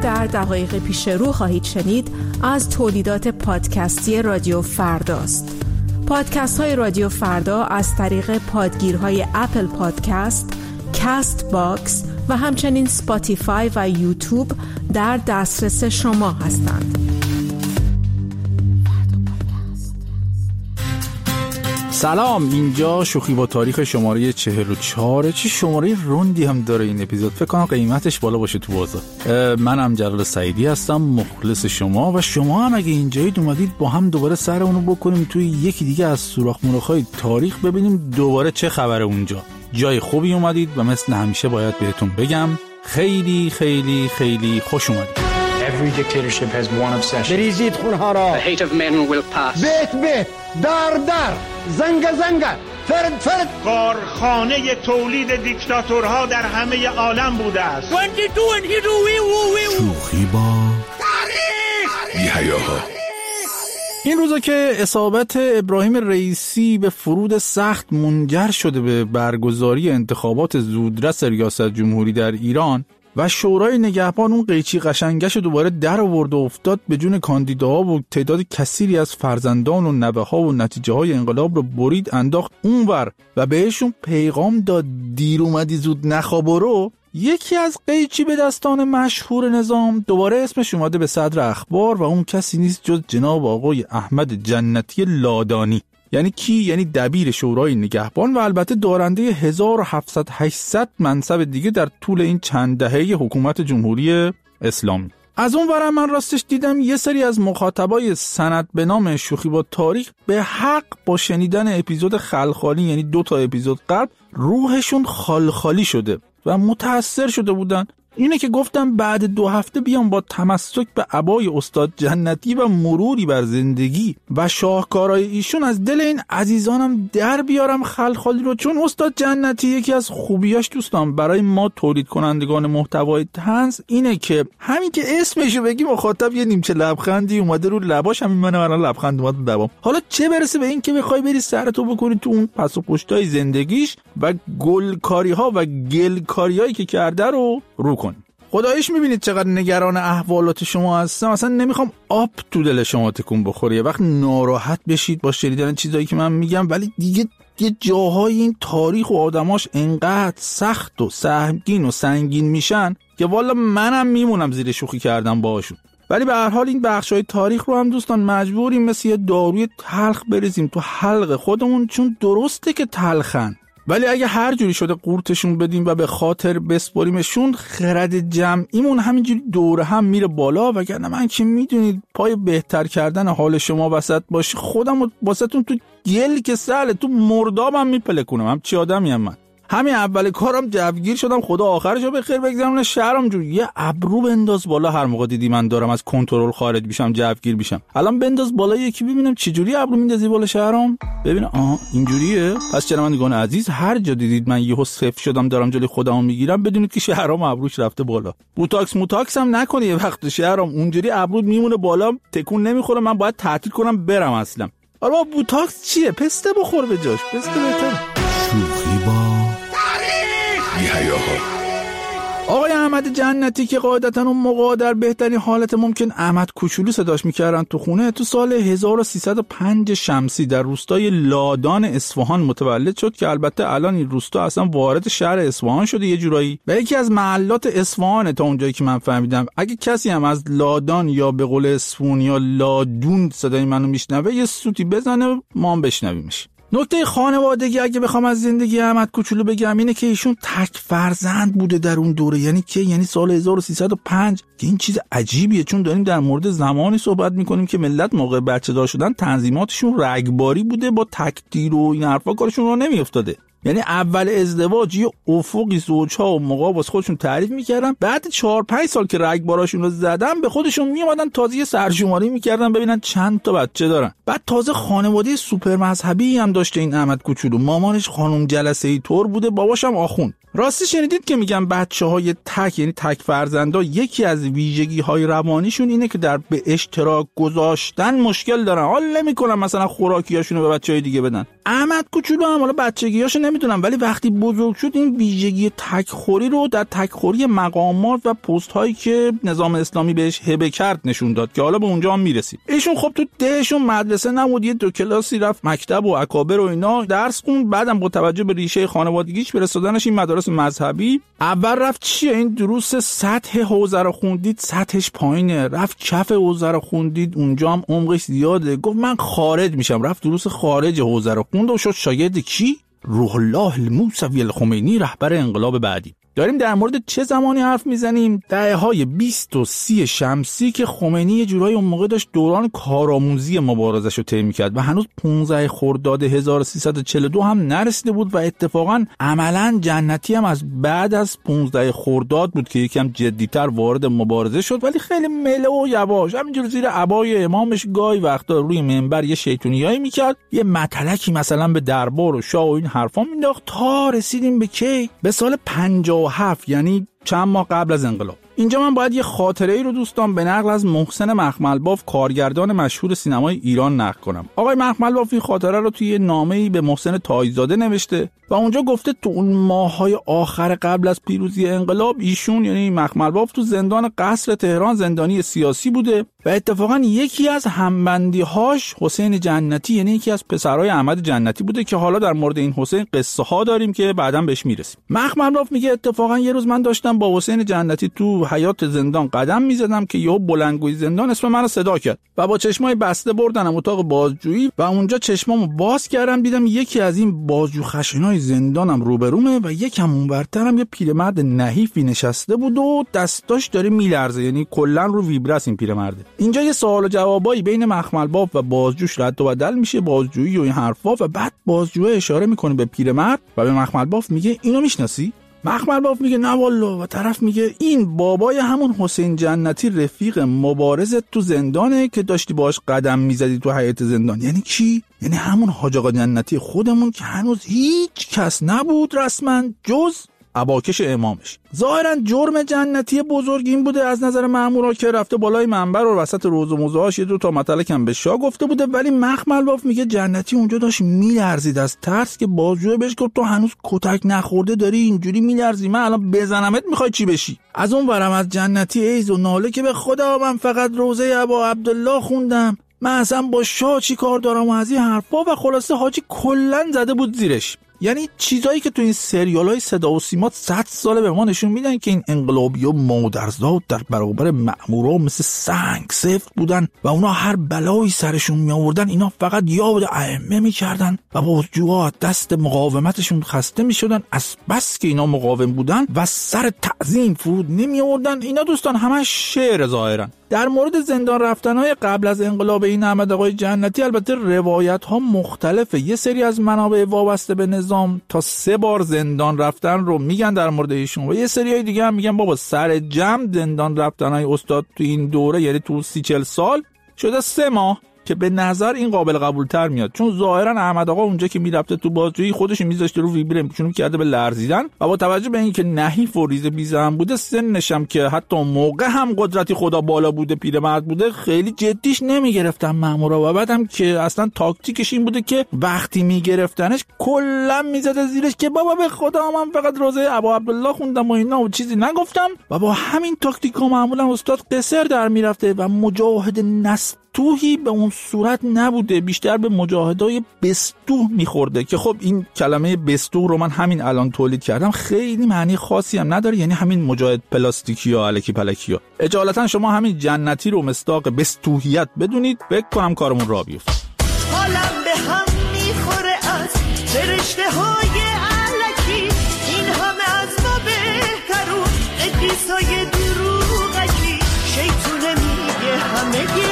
در دقایق پیش رو خواهید شنید از تولیدات پادکستی رادیو فرداست. پادکست های رادیو فردا از طریق پادگیرهای اپل پادکست، کست باکس و همچنین سپاتیفای و یوتیوب در دسترس شما هستند. سلام، اینجا شوخی با تاریخ شماره 44. چه شماره روندی هم داره این اپیزود، فکر کنم قیمتش بالا باشه تو بازار. منم جلال سعیدی هستم، مخلص شما، و شما هم اگه اینجایید اومدید با هم دوباره سرمونو بکنیم توی یکی دیگه از سوراخ مورخ‌های تاریخ، ببینیم دوباره چه خبره اونجا. جای خوبی اومدید و مثل همیشه باید بهتون بگم خیلی خیلی خیلی خوش اومدید. Every dictatorship has one obsession. بریزید خونها را. The hate of men will pass. بیت در زنگ فرد کارخانه تولید دیکتاتورها در همه عالم بوده است. شوخی با تاریخ. این روزا که اصابت ابراهیم رئیسی به فرود سخت منجر شده به برگزاری انتخابات زودرس ریاست جمهوری در ایران و شورای نگهبان اون قیچی قشنگش دوباره در آورد و افتاد به جون کاندیداها و تعداد کثیری از فرزندان و نوه‌ها و نتیجه‌های انقلاب رو برید انداخت اونور و بهشون پیغام داد دیر اومدی زود نخوابرو، یکی از قیچی به دستان مشهور نظام دوباره اسمش اومده به صدر اخبار و اون کسی نیست جز جناب آقای احمد جنتی لادانی. یعنی کی؟ یعنی دبیر شورای نگهبان و البته دارنده 1700-800 منصب دیگه در طول این چند دهه حکومت جمهوری اسلامی. از اون ورم من راستش دیدم یه سری از مخاطبای سند به نام شوخی با تاریخ به حق با شنیدن اپیزود خلخالی، یعنی 2 تا اپیزود قبل، روحشون خالخالی شده و متأثر شده بودن. اینه که گفتم بعد 2 هفته بیام با تمسک به عبای استاد جنتی و مروری بر زندگی و شاهکارهای ایشون از دل این عزیزانم در بیارم خلخالی رو، چون استاد جنتی یکی از خوبیاش دوستان برای ما تولید کنندگان محتوای طنز اینه که همین که اسمشو بگی مخاطب یه نیمچه لبخندی اومده رو لباش، همین من الان لبخند اومد رو لبام. حالا چه برسه به این که بخوای بری سرتو بکنی تو اون پس و پشتای زندگیش و گلکاری‌ها و گلکاریایی که کرده رو خدایش میبینید چقدر نگران احوالات شما هستم. اصلا نمیخوام آب تو دل شما تکون بخوره، یه وقت ناراحت بشید با شنیدن چیزایی که من میگم، ولی دیگه یه جاهای این تاریخ و آدماش انقدر سخت و سهمگین و سنگین میشن که والا منم میمونم زیر شوخی کردم باهاشون. ولی به هر حال این بخشای تاریخ رو هم دوستان مجبوریم مثل یه داروی تلخ بریزیم تو حلق خودمون، چون درسته که تلخن، ولی اگه هر جوری شده قورتشون بدیم و به خاطر بسپاریمشون، خرد جمعیمون همینجوری دوره هم میره بالا. وگرنه من که میدونید پای بهتر کردن حال شما وسط باشه، خودم واسهتون تو گل که سهله، تو مردابم میپلکونم. هم چی آدمیم من. همین اول کارم جوگیر شدم، خدا آخرشو به خیر بگذرونه. شهرام جون یه ابرو بنداز بالا هر موقع دیدی من دارم از کنترل خارج میشم، جوگیر میشم. الان بنداز بالا یکی ببینم چه جوری ابرو میندازی بالا شهرام، ببین. اینجوریه. پس شنوندگان عزیز، هر جا دیدید من یهو صفر شدم دارم جلوی خودمو میگیرم، بدونید که شهرام ابروش رفته بالا. بوتاکس هم نکنی یه وقت شهرام، اونجوری ابرو میمونه بالا، تکون نمیخوره، من باید تعطیل کنم برم اصلا. حالا بوتاکس چیه؟ پسته بخور به جاش، پسته بهتره. شوخی با آقای احمد جنتی که قاعدتاً اون موقع در بهترین حالت ممکن احمد کوچولو صداش میکردن تو خونه، تو سال 1305 شمسی در روستای لادان اصفهان متولد شد که البته الان این روستا اصلا وارد شهر اصفهان شده یه جورایی و یکی از محلات اصفهانه تا اونجایی که من فهمیدم. اگه کسی هم از لادان یا به قول اصفهانی یا لادون صدای منو میشنوه یه سوتی بزنه ما هم بشنویمش. نکته خانوادگی اگه بخوام از زندگی احمد کوچولو بگم اینه که ایشون تک فرزند بوده در اون دوره. یعنی سال 1305 که این چیز عجیبیه، چون داریم در مورد زمانی صحبت میکنیم که ملت موقع بچه دار شدن تنظیماتشون رگباری بوده، با تکدیر و این حرفا کارشون رو نمیافتاده. یعنی اول ازدواج یه افقی زوجها و موقع واسه خودشون تعریف میکردن، بعد 4-5 سال که رگباراشون رو زدن به خودشون میومدن تازه یه سرشماری میکردن ببینن چند تا بچه دارن. بعد تازه خانواده سوپر مذهبی هم داشته این احمد کوچولو. مامانش خانم جلسه‌ای طور بوده، باباش هم آخوند. راستی شنیدید که میگن بچه‌های تک، یعنی تک فرزندا، یکی از ویژگی‌های روانیشون اینه که در به اشتراک گذاشتن مشکل دارن. حال نمی‌کنن مثلا خوراکیاشونو به بچه‌های دیگه بدن. احمد کوچولو هم حالا بچگیاشو نمیدونم، ولی وقتی بزرگ شد این ویژگی تکخوری رو در تکخوری مقامات و پست‌هایی که نظام اسلامی بهش هبه کرد نشون داد که حالا به اونجا هم میرسیم. ایشون خب تو دهشون مدرسه نمود، یه 2 کلاسی رفت مکتب و اکابر و اینا درس خوند، بعدم با توجه به ریشه خانوادگیش برسوندنش این مدارس مذهبی. اول رفت چیه این دروس سطح حوزه رو خوندید سطحش پایینه، رفت کف حوزه رو خوندید اونجا هم عمقش زیاده، گفت من خارج میشم، رفت دروس خارج حوزه رو خوند و شد شاگرد کی؟ روح الله الموسوی الخمینی، رهبر انقلاب بعدی. داریم در مورد چه زمانی حرف میزنیم؟ دهه‌های 20 و 30 شمسی که خمینی یه جورایی اون موقع داشت دوران کارآموزی مبارزه‌شو طی می‌کرد و هنوز 15 خرداد 1342 هم نرسیده بود و اتفاقاً عملاً جنتی هم از بعد از 15 خرداد بود که یکم جدی‌تر وارد مبارزه شد، ولی خیلی مله و یواش، همینجور زیر عبای امامش گاهی وقتا روی منبر یه شیطونیایی می‌کرد، یه متلکی مثلا به دربار و شاه و این حرفا مینداخت تا رسیدیم به کی؟ به سال 57، یعنی چند ماه قبل از انقلاب. اینجا من باید یه خاطره ای رو دوستان به نقل از محسن مخملباف، کارگردان مشهور سینمای ایران نقل کنم. آقای مخملباف این خاطره رو توی نامه‌ای به محسن تایزاده نوشته و اونجا گفته تو اون ماه‌های آخر قبل از پیروزی انقلاب ایشون، یعنی مخملباف، تو زندان قصر تهران زندانی سیاسی بوده و اتفاقا یکی از همبندی‌هاش حسین جنتی، یعنی یکی از پسرای احمد جنتی بوده که حالا در مورد این حسین قصه ها داریم که بعداً بهش میرسیم. مخملباف میگه اتفاقا یه روز من داشتم با حسین جنتی تو حیاط زندان قدم میزدم که یهو بلندگوی زندان اسم منو صدا کرد و با چشمای بسته بردنم اتاق بازجویی و اونجا چشمامو باز کردم دیدم یکی از این بازجو خشنای زندانم روبرومه و یکم اونورترم یه پیرمرد نحیفی نشسته بود و دستاش داره میلرزه، یعنی کلا رو ویبرس این پیرمرده. اینجا یه سوال و جوابایی بین مخملباف و بازجوش رد و بدل میشه، بازجویی و این حرفا، و بعد بازجو اشاره میکنه به پیرمرد و به مخملباف میگه اینو میشناسی؟ مخملباف میگه نه والله، و طرف میگه این بابای همون حسین جنتی رفیق مبارزت تو زندانه که داشتی باش قدم میزدی تو حیاط زندان. یعنی کی؟ یعنی همون حاج آقا جنتی خودمون که هنوز هیچ کس نبود رسما جز اباکش امامش. ظاهرا جرم جنتی بزرگ این بوده از نظر مامورا که رفته بالای منبر و وسط روز و موزه‌اش یه 2 مطلق هم به شاه گفته بوده، ولی مخملباف میگه جنتی اونجا داشت میلرزید از ترس که بازجو بهش گفت تو هنوز کتک نخورده داری اینجوری میلرزی، من الان بزنمت میخوای چی بشی؟ از اون ورم از جنتی ایز و ناله که به خدا من فقط روزه ابا عبدالله خوندم، من اصلا با شاه چی کار دارم و از این حرفا، و خلاصه حاجی کلا زده بود زیرش. یعنی چیزایی که تو این سریال‌های صدا و سیما 100 ساله به ما نشون میدن که این انقلابی‌ها مادرزاد در برابر مأمورا مثل سنگ سفت بودن و اونا هر بلایی سرشون میآوردن اینا فقط یاد ائمه میکردن و بازجوها دست مقاومتشون خسته میشدن از بس که اینا مقاوم بودن و سر تعظیم فرود نمیآوردن. اینا دوستان همه شعر ظاهرا. در مورد زندان رفتن‌های قبل از انقلاب این احمد آقای جنتی البته روایت‌ها مختلفه. یه سری از منابع وابسته به نظام تا 3 بار زندان رفتن رو میگن در مورد ایشون و یه سریای دیگه هم میگن بابا سر جمع زندان رفتن‌های استاد تو این دوره، یعنی تو 30-40 سال شده 3 ماه، که به نظر این قابل قبول تر میاد، چون ظاهرا احمد آقا اونجا که میرفته تو بازجویی خودش میذاشته رو ویبره شروع کرده به لرزیدن و با توجه به اینکه نحیف و ریزه بیزه هم بوده، سنش هم که حتی موقع هم قدرتی خدا بالا بوده، پیرمرد بوده، خیلی جدیش نمیگرفتن مامورا و بعدم که اصلا تاکتیکش این بوده که وقتی میگرفتنش کلا میزده زیرش که بابا به خدا من فقط روزه ابا عبدالله خوندم و اینا و چیزی نگفتم، و با همین تاکتیکا معمولا استاد قصر در میرفته و مجاهد توهی به اون صورت نبوده، بیشتر به مجاهدای بستوه میخورده که خب این کلمه بستوه رو من همین الان تولید کردم، خیلی معنی خاصی هم نداره، یعنی همین مجاهد پلاستیکی یا الکی پلکی ها. اجالتا شما همین جنتی رو مصداق بستوهیت بدونید، فکر کنم کارمون راه بیفته. حالم به هم میخوره از فرشته های الکی، این همه از ما بهترون ادریسای دروغکی، شیطونه میگه همه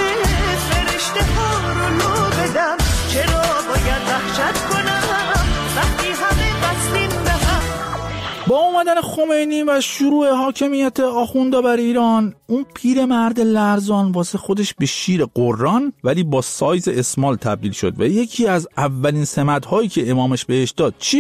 چرا باید وحشت کنم وقتی همه بستیم به هم. با اومدن خمینی و شروع حاکمیت آخوندا بر ایران، اون پیرمرد لرزان واسه خودش به شیر قران ولی با سایز اسمال تبدیل شد و یکی از اولین سمت‌هایی که امامش بهش داد چی بود؟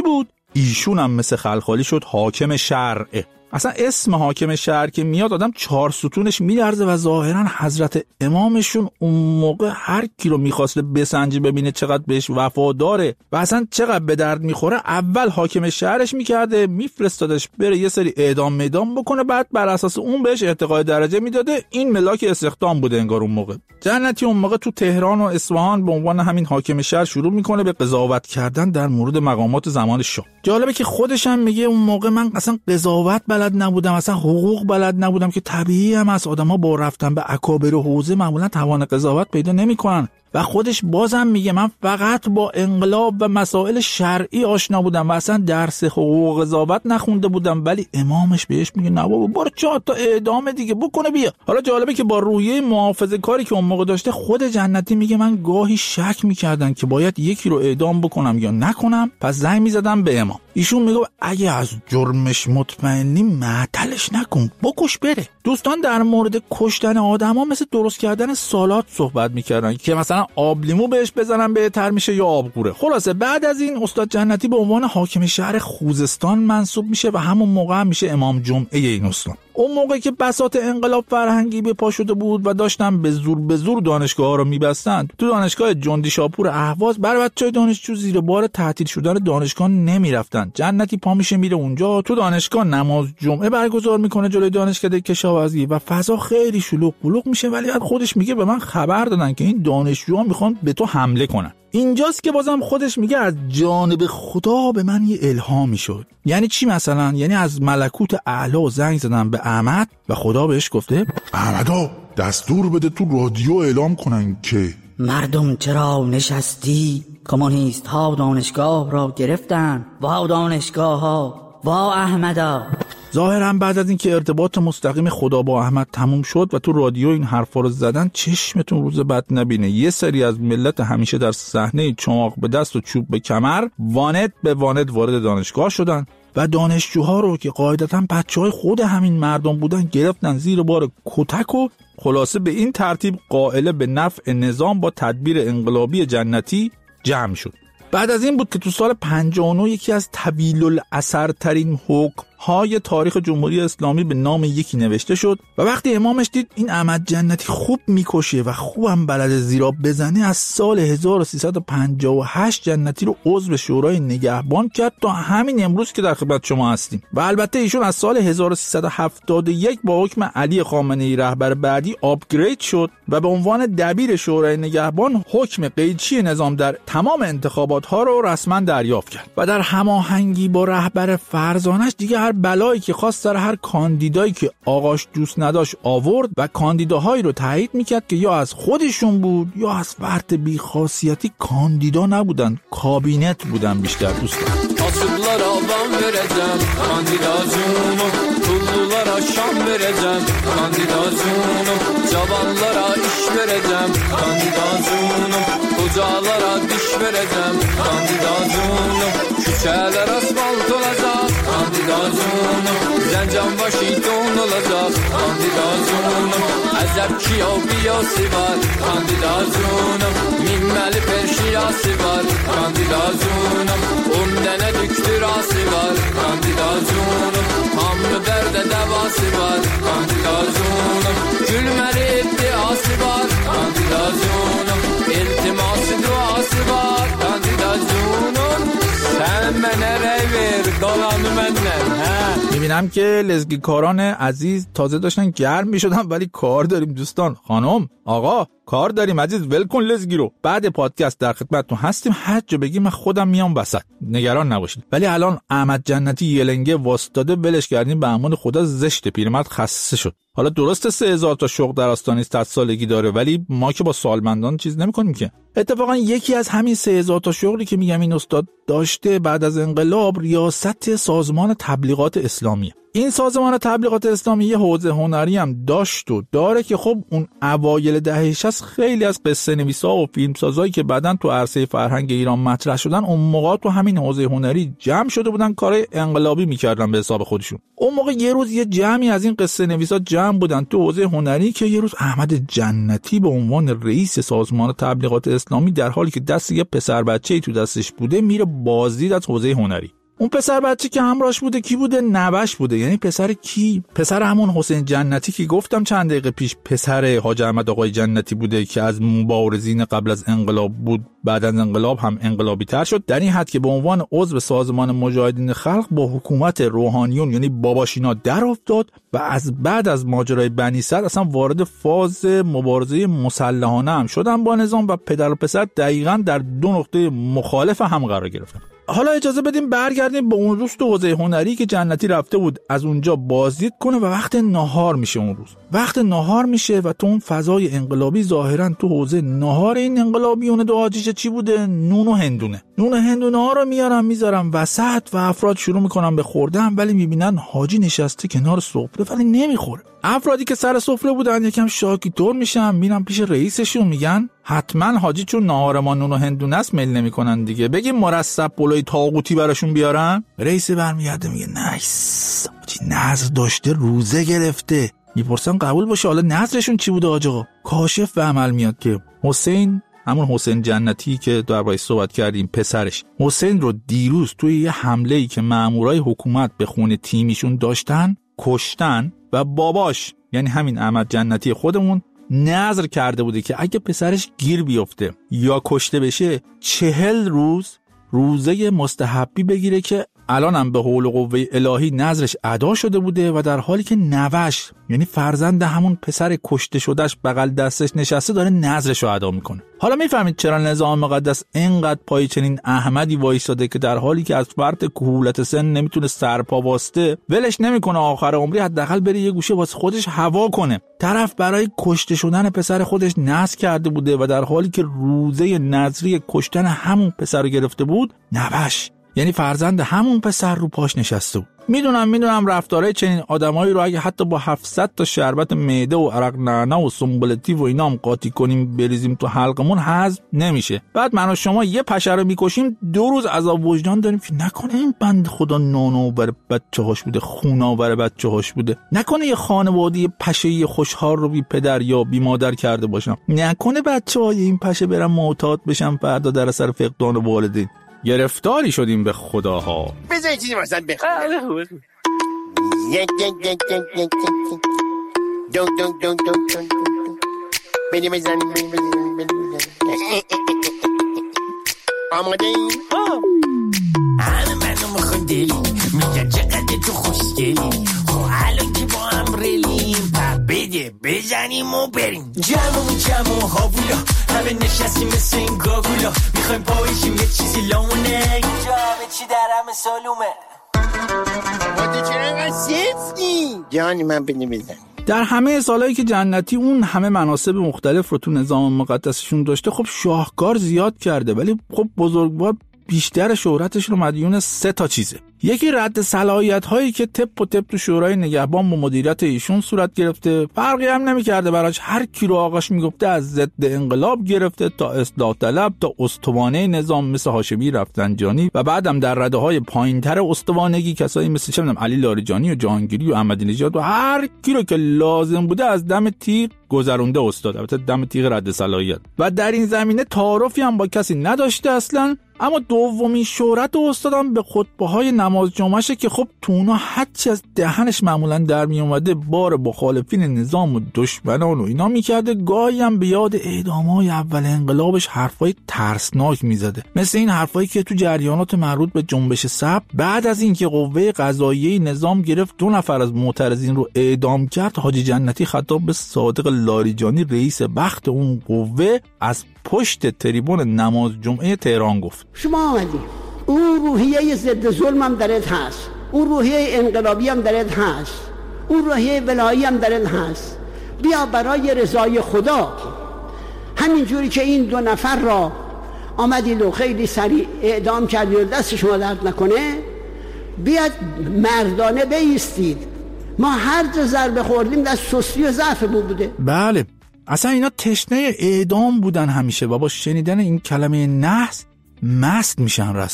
ایشون هم مثل خلخالی شد حاکم شرع. اصلا اسم حاکم شهر که میاد آدم 4 ستونش میلرزه و ظاهرا حضرت امامشون اون موقع هر کی رو میخواست بسنجه ببینه چقدر بهش وفاداره و اصلا چقدر به درد میخوره، اول حاکم شهرش میکرده، میفرستادش بره یه سری اعدام میدام بکنه، بعد بر اساس اون بهش ارتقای درجه میداده. این ملاک استخدام بوده انگار اون موقع. جنتی اون موقع تو تهران و اصفهان به عنوان همین حاکم شهر شروع میکنه به قضاوت کردن در مورد مقامات زمان شاه. جالبه که خودش هم میگه اون موقع من اصلا قضاوت بلد نبودم، اصلا حقوق بلد نبودم، که طبیعی هم از آدم‌ها با رفتن به اکابر و حوزه معمولا توان قضاوت پیدا نمی‌کنن. و خودش بازم میگه من فقط با انقلاب و مسائل شرعی آشنا بودم و اصلا درس حقوق و قضاوت نخونده بودم. ولی امامش بهش میگه نه بابا برو 4 تا اعدام دیگه بکنه بیا. حالا جالبه که با روحیه محافظه‌کاری که اون موقع داشته، خود جنتی میگه من گاهی شک میکردم که باید یکی رو اعدام بکنم یا نکنم، پس زنگ میزدم به امام. ایشون میگه اگه از جرمش مطمئنی معطلش نکن، بکش بره. دوستان در مورد کشتن آدما مثل درست کردن سالاد صحبت میکردن که مثلا آب لیمو بهش بزنن بهتر میشه یا آب قوره. خلاصه بعد از این استاد جنتی به عنوان حاکم شهر خوزستان منصوب میشه و همون موقع هم میشه امام جمعه این استان. اون موقعی که بساط انقلاب فرهنگی به پا شده بود و داشتن به زور دانشگاه‌ها رو می‌بستن، تو دانشگاه جندی شاپور اهواز برای بچه‌های دانشجو زیر بار تعطیل شدن دانشگاه نمی‌رفتن. جنتی پا میشه میره اونجا، تو دانشگاه نماز جمعه برگزار میکنه جلوی دانشکده کشاورزی و فضا خیلی شلوغ قلوغ میشه. ولی بعد خودش میگه به من خبر دادن که این دانشجوها میخوان به تو حمله کنن. اینجاست که بازم خودش میگه از جانب خدا به من یه الهامی شد. یعنی چی مثلا؟ یعنی از ملکوت اعلی زنگ زدن به احمد و خدا بهش گفته احمدا دستور بده تو رادیو اعلام کنن که مردم چرا نشستی؟ کمونیست ها دانشگاه را گرفتن. وا دانشگاه ها، وا احمدا. ظاهرا بعد از اینکه ارتباط مستقیم خدا با احمد تموم شد و تو رادیو این حرفا رو زدن، چشمتون روز بد نبینه، یه سری از ملت همیشه در صحنه چماق به دست و چوب به کمر واند به واند وارد دانشگاه شدن و دانشجوها رو که قاعدتا بچهای خود همین مردم بودن گرفتن زیر بار کتک و خلاصه به این ترتیب قائله به نفع نظام با تدبیر انقلابی جنتی جمع شد. بعد از این بود که تو سال 59 یکی از طویل الاثر ترین حکم‌های تاریخ جمهوری اسلامی به نام یکی نوشته شد و وقتی امامش دید این احمد جنتی خوب میکشه و خوبم بلد زیرا بزنه، از سال 1358 جنتی رو عضو شورای نگهبان کرد تا همین امروز که در خدمت شما هستیم. و البته ایشون از سال 1371 با حکم علی خامنه‌ای رهبر بعدی آپگرید شد و به عنوان دبیر شورای نگهبان حکم قیچی نظام در تمام انتخابات ها رو رسما دریافت کرد و در هماهنگی با رهبر فرزانش دیگه هر بلایی که خواست سر هر کاندیدایی که آقاش دوست نداشت آورد و کاندیداهایی رو تایید میکرد که یا از خودشون بود یا از فرد بیخاصیتی کاندیدا نبودن، کابینت بودن بیشتر. دوستان Asıblar avam vereceğim kandidazunum, tullulara şan vereceğim kandidazunum, cavanlara iş vereceğim kandidazunum, kocalara diş vereceğim kandidazunum, küçeler asfalt olacak kandidazunum, Zencan Washington olacak kandidazunum, Ezerki o biyası var kandidazunum, Mimmeli Perşiyası var kandidazunum, Umdene düktirası var kandidazunum, Hamlı derde devası var kandidazunum, Gülmeri iddiası var kandidazunum, İltiması duası var kandidazunum, Sen bana rey ver dolanı benden. میبینم که لزگیکاران عزیز تازه داشتن گرم میشدن، ولی کار داریم دوستان. خانم آقا کار داریم عزیز، ول کن لزگی رو. بعد پادکست در خدمتتون هستیم، هر جا بگی من خودم میام وسط، نگران نباشید. ولی الان احمد جنتی یلنگه واسطاده، ولش کردیم به امان خدا، زشت پیرمرد خسته شد. حالا درسته 3000 تا شغل در آستانه 100 سالگی داره، ولی ما که با سالمندان چیز نمی‌کنیم که. اتفاقا یکی از همین 3000 تا شغلی که میگم این استاد داشته بعد از انقلاب، ریاست سازمان تبلیغات اسلامی. این سازمان تبلیغات اسلامی یه حوزه هنری هم داشت و داره که خب اون اوایل دهه 60 خیلی از قصه نویسا و فیلمسازایی که بعدن تو عرصه فرهنگ ایران مطرح شدن، اون موقع تو همین حوزه هنری جمع شده بودن، کارهای انقلابی میکردن به حساب خودشون. اون موقع یه روز یه جمعی از این قصه نویسا جمع بودن تو حوزه هنری که یه روز احمد جنتی به عنوان رئیس سازمان تبلیغات اسلامی در حالی که دست یه پسر بچه‌ای تو دستش بوده میره بازدید از حوزه هنری. اون پسر بچه که همراهش بوده کی بوده؟ نوش بوده. یعنی پسر کی؟ پسر همون حسین جنتی که گفتم چند دقیقه پیش پسر حاج احمد آقای جنتی بوده که از مبارزین قبل از انقلاب بود، بعد از انقلاب هم انقلابی تر شد، در این حد که به عنوان عضو سازمان مجاهدین خلق با حکومت روحانیون یعنی باباشینا در افتاد و از بعد از ماجرای بنی صدر اصلا وارد فاز مبارزه مسلحانه هم شدن با نظام و پدر و پسر دقیقاً در دو نقطه مخالف هم قرار گرفتن. حالا اجازه بدیم برگردیم به اون روز تو حوزه هنری که جنتی رفته بود از اونجا بازدید کنه و وقت نهار میشه. اون روز وقت نهار میشه و تو اون فضای انقلابی ظاهرا تو حوزه نهار این انقلابیون دو آتیشه چی بوده؟ نون و هندونه ها رو میذارن وسط و افراد شروع میکنن به خوردن، ولی میبینن حاجی نشسته کنار سفره ولی نمیخوره. افرادی که سر سفره بودن یکم شاکی طور میشن، میرن پیش رئیسشون میگن حتما حاجی چون نهار ما نون و هندونه است میل نمیکنن دیگه، بگیم مرصب پلوی طاغوتی براشون بیارن. رئیس برمیگرده میگه نایس، حاجی نظر داشته روزه گرفته. میپرسن قبول باشه حالا نظرشون چی بوده آقا؟ کاشف به عمل میاد که حسین، همون حسین جنتی که دربارش صحبت کردیم، پسرش حسین رو دیروز توی یه حمله‌ای که مامورای حکومت به خونه تیمیشون داشتن کشتن و باباش یعنی همین احمد جنتی خودمون نظر کرده بوده که اگه پسرش گیر بیفته یا کشته بشه 40 روز روزه مستحبی بگیره که الانم به حول و قوه الهی نظرش ادا شده بوده و در حالی که نوش یعنی فرزند همون پسر کشته شدهش بغل دستش نشسته داره نظرش رو ادا میکنه. حالا میفهمید چرا نظام مقدس اینقدر پای چنین احمدی وایساده که در حالی که از فرط کهولت سن نمیتونه سرپا واسطه ولش نمیکنه آخر عمری حداقل بره یه گوشه واسه خودش هوا کنه. طرف برای کشته شدن پسر خودش نذر کرده بوده و در حالی که روزه نذری کشتن همون پسر رو گرفته بود نوش یعنی فرزند همون پسر رو پاش نشسته بود. میدونم رفتارهای چنین آدمایی رو اگه حتی با 700 تا شربت معده و عرق نعنا و سنبلتی و اینا هم قاطی کنیم بریزیم تو حلقمون هضم نمیشه. بعد من و شما یه پشه رو میکشیم 2 روز عذاب وجدان داریم که نکنه این بند خدا نانآور بچه‌هاش بوده، خونآور بچه‌هاش بوده، نکنه یه خانواده پشه‌ای خوشحال رو بی پدر یا بی مادر کرده باشم، نکنه بچه‌های این پشه برن معتاد بشن فردا در اثر فقدان والدین. گرفتاری شدیم به خداها. بذار چیزی مثلا بخونم. آماده ای؟ همه منو میخوان دلی میگن چقدر تو خوشگلی، خب الان که با هم ریلیم بده بزنیم و بریم جمع و هاوولا همه نشستیم مثل این گاگولا میخوایم پایشیم یه چیزی لامونه اینجا همه چی در همه سالومه باید چرا اینقدر سفتی جانی من بده بزن. در همه سالهایی که جنتی اون همه مناصب مختلف رو تو نظام مقدسشون داشته خب شاهکار زیاد کرده، ولی خب بزرگوار بیشتر شهرتش رو مدیون 3 تا چیزه. یکی رد صلاحیت هایی که تپ تو شورای نگهبان با مدیریت ایشون صورت گرفته، فرقی هم نمی‌کرده براش، هر کی رو آقاش میگفته از ضد انقلاب گرفته تا اصلاح طلب تا استوانه نظام مثل هاشمی رفسنجانی و بعدم در رده‌های پایین‌تر استوانگی کسایی مثل چه می‌دونم علی لاریجانی و جهانگیری و احمدی نژاد و هر کی رو که لازم بوده از دم تیغ گذرونده استاد، البته دم تیغ رد صلاحیت، و در این زمینه تعارفی هم با کسی نداشته اصلا. اما دومین شهرت استادم به خطبه‌های نماز جمعهشه که خب تو اونا هرچی از دهنش معمولا در می اومده بار مخالفین نظام و دشمنان و اینا میکرده، گاهی هم به یاد اعدام‌های اول انقلابش حرفای ترسناک میزده، مثل این حرفایی که تو جریانات مربوط به جنبش سبز بعد از اینکه قوه قضاییه نظام گرفت 2 نفر از معترضین رو اعدام کرد، حاجی جنتی خطاب به صادق لاریجانی رئیس بخت اون قوه از پشت تریبون نماز جمعه تهران گفت شما آمدی اون روحیه ضد ظلم هم درت هست، اون روحیه انقلابی هم درت هست، اون روحیه ولایی هم درت هست، بیا برای رضای خدا همین جوری که این 2 نفر را آمدید و خیلی سریع اعدام کردید و دست شما درد نکنه، بیاد مردانه بایستید. ما هر جا ضربه خوردیم دست سستی و ضعف بوده. بله اصلا اینا تشنه اعدام بودن همیشه و با شنیدن این کلمه نحس مست میشن رسما.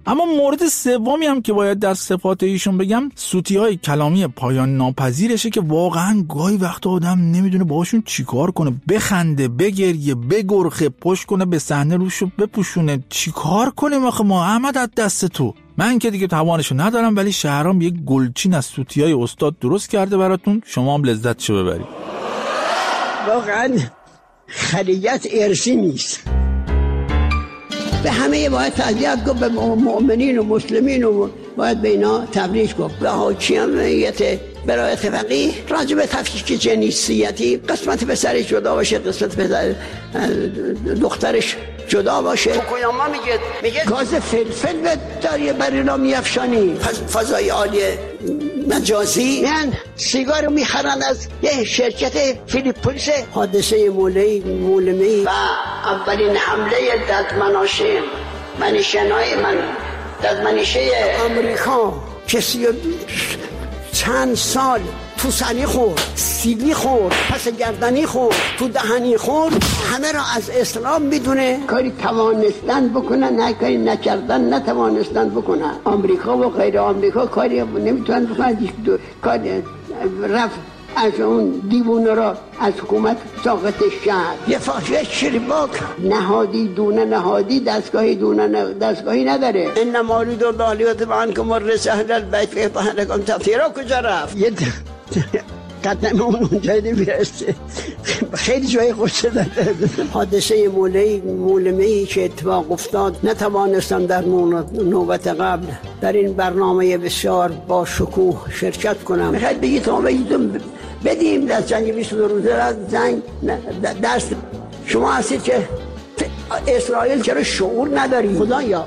اما مورد سومی هم که باید در صفات ایشون بگم سوتی‌های کلامی پایان ناپذیرشه که واقعا گاهی وقت آدم نمیدونه باهاشون چیکار کنه، بخنده، بگریه، بگرخه، پشت کنه به صحنه روشو بپوشونه. چیکار کنیم آخه ما احمد از دست تو؟ من که دیگه توانشو ندارم، ولی شهرام یک گلچین از سوتی‌های استاد درست کرده براتون، شما هم لذتشو ببرید. واقعا خلیت ارثی نیست. به همه باید تعذیت گفت، به مؤمنین و مسلمین و باید به اینا تبریک گفت. به حاکمیت برایت فقیه راجع به تفکیک جنسیتی قسمت پسرش جدا باشه، قسمت پسر دخترش جدا باشه. فوکویاما میگه گاز فلفل به داری بریلا میافشانی، فضای عالی مجازی. من سیگار میخرن از یه شرکت فیلیپینز. حادثه مولمی و اولین حمله ددمناشه منیشنای من ددمنیشه امریکا کسی چند سال تو سنی خورد، سیلی خورد، پس گردنی خورد، تو دهنی خورد، همه را از اسلام میدونه. کاری توانستن بکنن، نه کاری نکردن نتوانستن بکنن. آمریکا و غیر آمریکا کاری نمیتونن بکنن. کاری رفت از اون دیوونه را از حکومت ساقطش کرد. یه فاحشه شریباک نهادی دونه نهادی دستگاهی دونه دستگاهی نداره. این مورد الله لیتبعن که مرس اهل البیت فیطهنکم تطهیرا کجا رفت؟ یه قدم اونجا نمیرسه. خیلی جای خوش داده. حادثه مولمی که اتفاق افتاد نتوانستم در نوبت قبل در این برنامه بسیار با شکوه شرکت کنم. میخواید بگید تا بدیم در جنگ 22 روزه را جنگ درس شما هستید که اسرائیل چرا شعور نداری؟ خدایا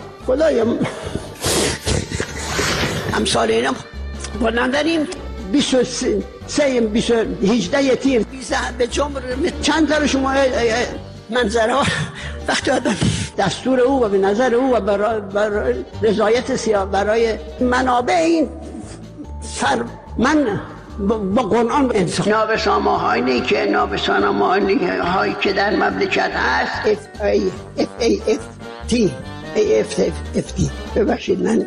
امثال اینا با نداریم. 18 تیر به جمر چند تا شما منظره ها وقتی آدم دستور او و به نظر او و برای رضایت سیاه برای منابع این من با قرآن انسان نابسامانی که در مملکت هست FAFT ببخشید من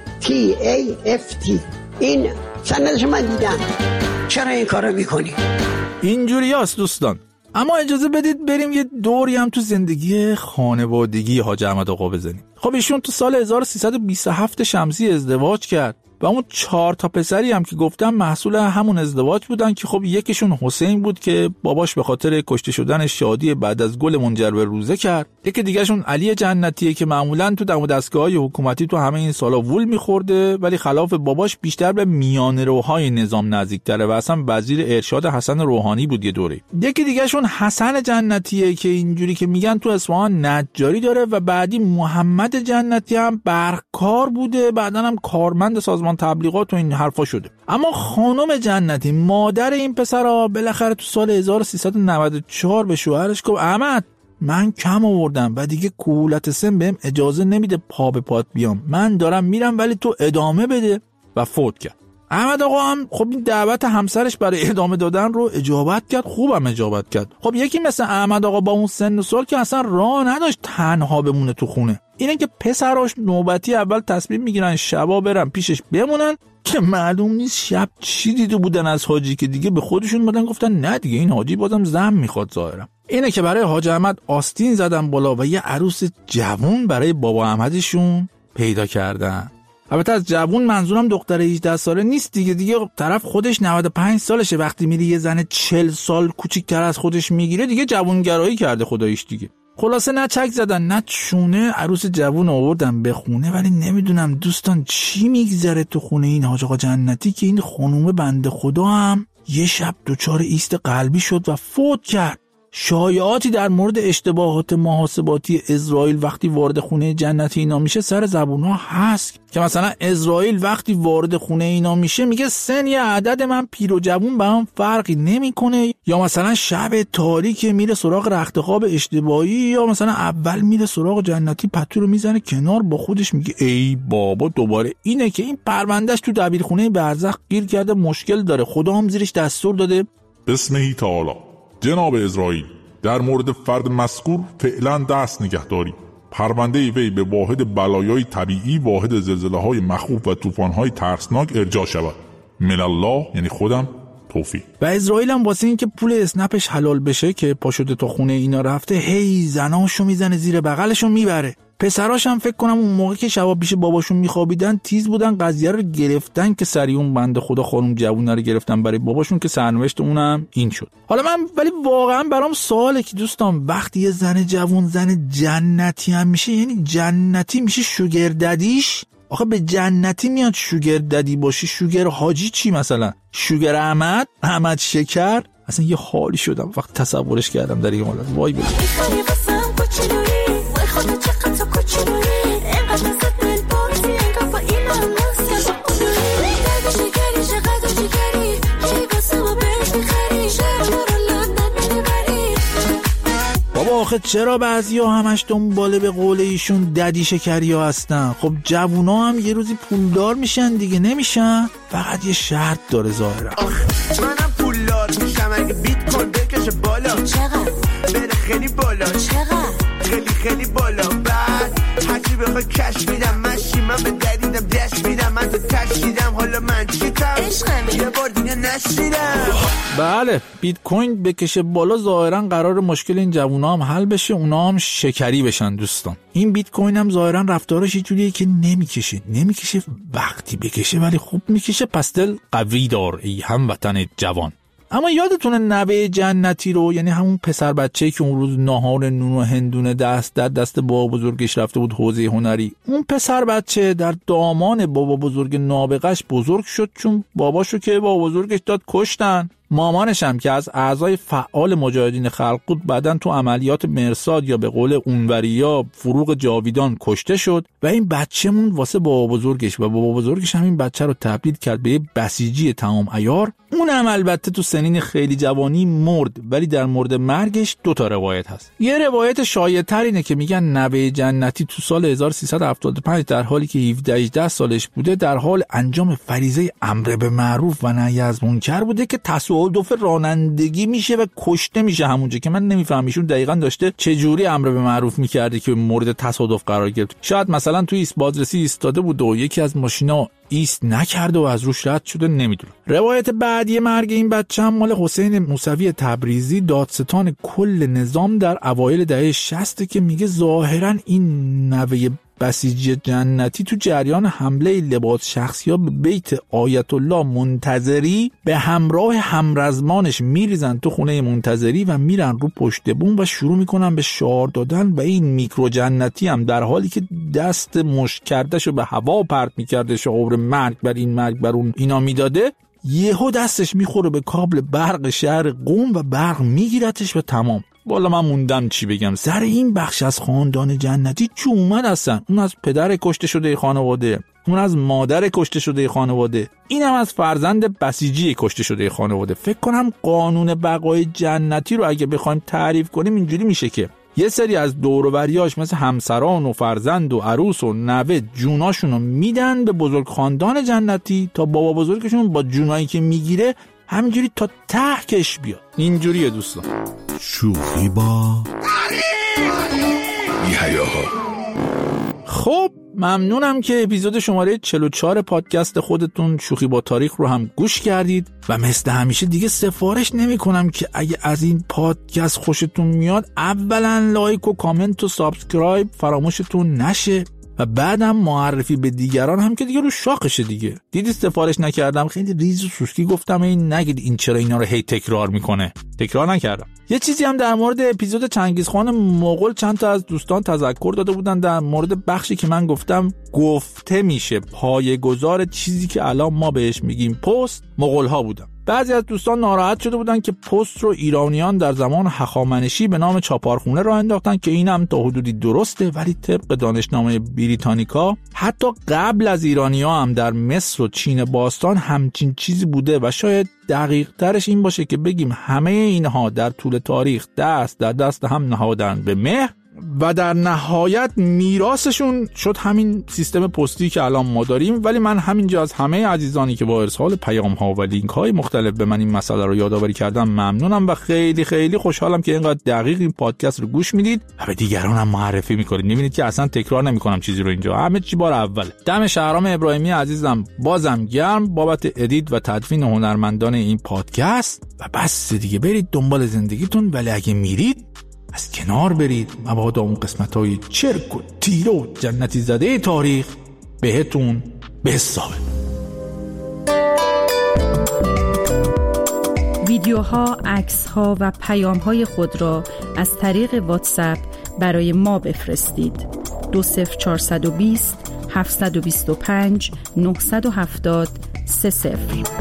TAFT این سندش من دیدم. چرا این کارو میکنی؟ اینجوری هست دوستان. اما اجازه بدید بریم یه دوری هم تو زندگی خانوادگی حاج احمد آقا بزنیم. خب ایشون تو سال 1327 شمسی ازدواج کرد و اون 4 تا پسری هم که گفتم محصول همون ازدواج بودن که خب یکیشون حسین بود که باباش به خاطر کشته شدن شادی بعد از گل منجر به روزه کرد. یکی دیگه‌شون علی جنتیه که معمولاً تو دم و دستگاه‌های حکومتی تو همه این سالا وول می‌خورده، ولی خلاف باباش بیشتر به میانه‌روهای نظام نزدیک‌تره و اصلا وزیر ارشاد حسن روحانی بود یه دوره. یکی دیگه‌شون حسن جنتیه که اینجوری که میگن تو اصفهان نجاری داره و بعدی محمد جنتی هم برقکار بوده، بعداً هم کارمند سازمان تبلیغات و این حرفا شده. اما خانم جنتی مادر این پسرا بالاخره تو سال 1394 به شوهرش گفت احمد من کم آوردم و دیگه کهولت سن بهم اجازه نمیده پا به پات بیام، من دارم میرم ولی تو ادامه بده و فوت کرد. احمد آقا هم خب این دعوت همسرش برای ادامه دادن رو اجابت کرد، خوبم اجابت کرد. خب یکی مثل احمد آقا با اون سن و سال که اصلا راه نداشت تنها بمونه تو خونه. اینه که پسراش نوبتی اول تصمیم میگیرن شبا برن پیشش بمونن که معلوم نیست شب چی دیده بودن از حاجی که دیگه به خودشون بدن گفتن نه دیگه این حاجی بازم زن میخواد ظاهرا. اینه که برای حاج احمد آستین زدن بالا و یه عروس جوون برای بابا احمدشون پیدا کردن. البته از جوون منظورم دختر 18 ساله نیست دیگه طرف خودش 95 سالشه، وقتی میری یه زن 40 سال کوچیک‌تر از خودش میگیره دیگه جوونگرایی کرده خداییش دیگه. خلاصه نه چک زدن نه چونه عروس جوون آوردن به خونه، ولی نمیدونم دوستان چی میگذره تو خونه این حاج آقا جنتی که این خانومه بنده خدا هم یه شب دچار ایست قلبی شد و فوت کرد. شایعاتی در مورد اشتباهات محاسباتی اسرائیل وقتی وارد خونه جنتی اینا میشه سر زبونها هست که مثلا اسرائیل وقتی وارد خونه اینا میشه میگه سن یه عدد من پیر و جوون با هم فرقی نمیکنه، یا مثلا شب تاریک میره سراغ رختخواب اشتباهی، یا مثلا اول میره سراغ جنتی پتو رو میزنه کنار با خودش میگه ای بابا دوباره اینه که این پروندهش تو دبیرخونه برزخ گیر کرده مشکل داره، خدا هم زیرش دستور داده. بسمه تعالی جناب اسرائیل در مورد فرد مذکور فعلا دست نگهداری پرونده وی به واحد بلایای طبیعی، واحد زلزله‌های مخوف و طوفان‌های ترسناک ارجاع شود. من الله، یعنی خودم، توفیق. و اسرائیل هم واسه این که پول اسنپش حلال بشه که پا شده تا خونه اینا رفته، هی زناشو میزنه زیر بغلشو میبره. پسراش هم فکر کنم اون موقع که شبا پیش باباشون میخوابیدن تیز بودن، قضیه رو گرفتن که سریع اون بنده خدا خانم جوونه رو گرفتن برای باباشون که سرنوشت اونم این شد. حالا من ولی واقعا برام سواله که دوستان، وقتی یه زن جوون زن جنتی هم میشه، یعنی جنتی میشه شوگر ددیش؟ آخه به جنتی میاد شوگر ددی باشی؟ شوگر حاجی چی مثلا؟ شوگر احمد شکر؟ اصلا یه حالی شدم وقت تصورش کردم در این حالت. وای بابا. بابا آخه چرا بعضیا همش دنباله به قول ایشون ددی شکریا هستن؟ خب جوونا هم یه روزی پولدار میشن دیگه، نمیشن؟ فقط یه شرط داره ظاهرا. منم پولدار میشم اگه بیت کوین بکشه بالا. چقدر؟ بره خیلی بالا. چقدر؟ خیلی خیلی بالا. بعد هرچی بخوای کش میدم، من به دریدم دست میدم، من تو تشیدم، حالا من چیتم یه بار دیگه نشیدم. بله بیت کوین بکشه بالا، ظاهرا قرار مشکل این جوونا هم حل بشه، اونا هم شکری بشن دوستان. این بیت کوین هم ظاهرا رفتارش یه جوریه که نمیکشه وقتی بکشه ولی خوب میکشه. پس دل قوی دار ای هموطن جوان. اما یادتونه نوه جنتی رو، یعنی همون پسر بچه‌ای که اون روز ناهار نون و هندونه دست بابا بزرگش رفته بود حوزه هنری، اون پسر بچه در دامان بابا بزرگ نابغش بزرگ شد، چون باباشو که بابا بزرگش داد کشتن. مامانش هم که از اعضای فعال مجاهدین خلق بود، بعدن تو عملیات مرصاد یا به قول اونوریا فروغ جاویدان کشته شد و این بچه موند واسه بابا بزرگش و بابا بزرگش هم این بچه رو تبدیل کرد به یه بسیجی تمام عیار. اون هم البته تو سنین خیلی جوانی مرد، ولی در مورد مرگش 2 تا روایت هست. یه روایت شایع‌تر اینه که میگن نوه جنتی تو سال 1375 در حالی که 17-18 سالش بوده، در حال انجام فریضه امر به معروف و نهی از منکر بوده که تصادف رانندگی میشه و کشته میشه همونجا، که من نمیفهمم ایشون دقیقاً داشته چه جوری امر به معروف میکرده که مورد تصادف قرار گرفت. شاید مثلا تو ایست بازرسی ایستاده بود و یکی از ماشینا ایست نکرده و از روش رد شده، نمیدونم. روایت بعدی مرگ این بچه هم مال حسین موسوی تبریزی، دادستان کل نظام در اوایل دهه 60 که میگه ظاهرا این نوه بسیجی جنتی تو جریان حمله لباس شخصی‌ها به بیت آیت الله منتظری به همراه همرزمانش میریزن تو خونه منتظری و میرن رو پشت بوم و شروع میکنن به شعار دادن و این میکرو جنتی هم در حالی که دست مشت کردهشو به هوا پرت میکرده، شعار مرگ بر این مرگ بر اون اینا میداده، یهو دستش میخوره به کابل برق شهر قم و برق میگیرتش و تمام. والا من موندم چی بگم. سر این بخش از خاندان جنتی چه اومد هستن؟ اون از پدر کشته شده خانواده، اون از مادر کشته شده خانواده، این هم از فرزند بسیجی کشته شده خانواده. فکر کنم قانون بقای جنتی رو اگه بخوایم تعریف کنیم اینجوری میشه که یه سری از دور و بریاش مثل همسران و فرزند و عروس و نوه جوناشونو میدن به بزرگ خاندان جنتی تا بابا بزرگشون با جونایی که میگیره همینجوری تا ته کش بیاد. اینجوریه دوستان. شوخی با خب ممنونم که اپیزود شماره 44 پادکست خودتون شوخی با تاریخ رو هم گوش کردید و مثل همیشه دیگه سفارش نمی کنم که اگه از این پادکست خوشتون میاد اولا لایک و کامنت و سابسکرایب فراموشتون نشه و بعدم معرفی به دیگران هم که دیگه رو شاقشه دیگه. دیدی سفارش نکردم، خیلی ریز و سوسکی گفتم این نگید این چرا اینا رو هی تکرار میکنه. تکرار نکردم. یه چیزی هم در مورد اپیزود چنگیزخان مغول چند تا از دوستان تذکر داده بودن در مورد بخشی که من گفتم گفته میشه پایه‌گذار چیزی که الان ما بهش میگیم پست مغول‌ها بودن. بعضی از دوستان ناراحت شده بودن که پست رو ایرانیان در زمان هخامنشی به نام چاپارخونه راه انداختن که اینم تا حدودی درسته، ولی طبق دانشنامه بریتانیکا حتی قبل از ایرانی‌ها هم در مصر و چین باستان همچین چیزی بوده و شاید دقیق ترش این باشه که بگیم همه اینها در طول تاریخ دست در دست هم نهادن به مهر و در نهایت میراثشون شد همین سیستم پستی که الان ما داریم. ولی من همینجا از همه عزیزانی که با ارسال پیام ها و لینک های مختلف به من این مسئله رو یادآوری کردم ممنونم و خیلی خیلی خوشحالم که اینقدر دقیق این پادکست رو گوش میدید و به دیگران هم معرفی میکنید. میبینید که اصلا تکرار نمیکنم چیزی رو اینجا، همه چی بار اول. دم شهرام ابراهیمی عزیزم بازم گرم بابت ادیت و تدوین هنرمندان این پادکست. و بس دیگه، برید دنبال زندگیتون، ولی اگه میرید از کنار برید، مبادا اون قسمت‌های چرک و تیره و جنتی زده تاریخ بهتون بحسابه. ویدیوها، عکس‌ها و پیام‌های خود را از طریق واتساپ برای ما بفرستید. 20420 725 970 30.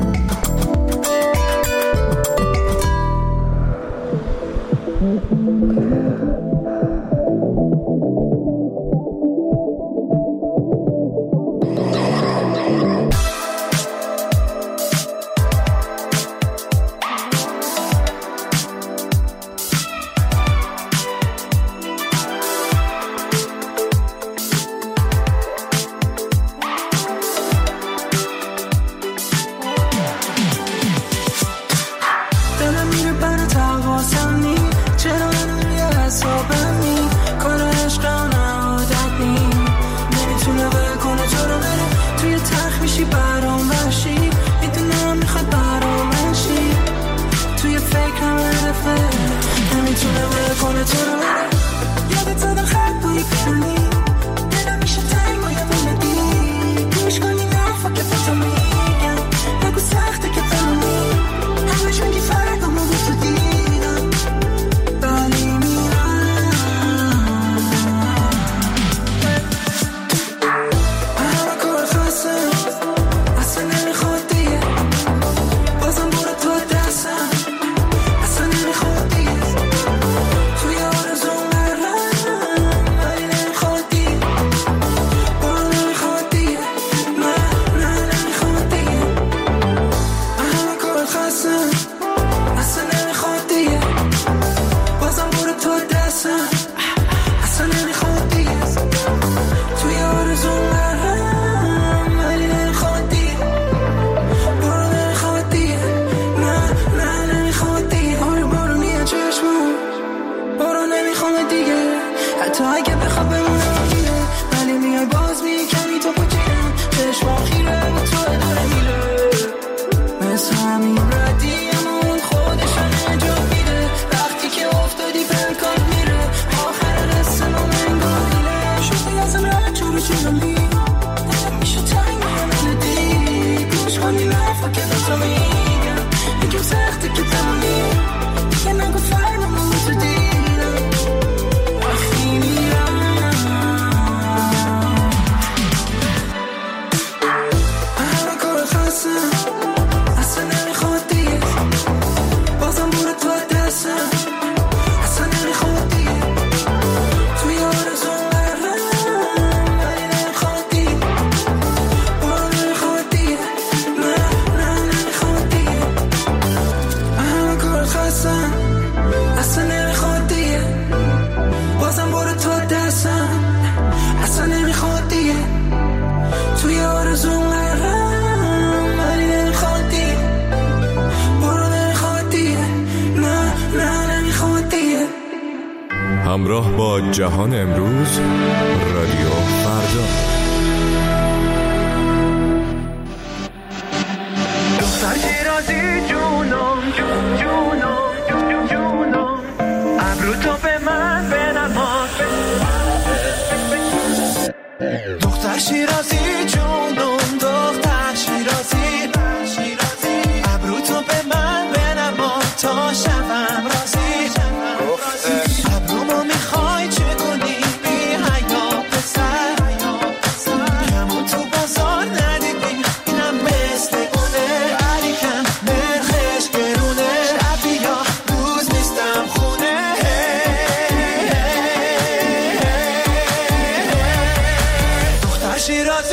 همراه با جهان امروز، رادیو فردا. دختر شیرازی جونم جونم جونم، ابرو تو به من بنما. دختر شیرازی جونم، دختر شیرازی، ابرو تو به من بنما تا شبم رازی. ابرومو میخوای چگونی بی حیا پسر، کمون تو بازار ندیدی اینم مثل اونه، علیکم نرخش گرونه، شبی یا روز نیستم خونه. دختر شیراز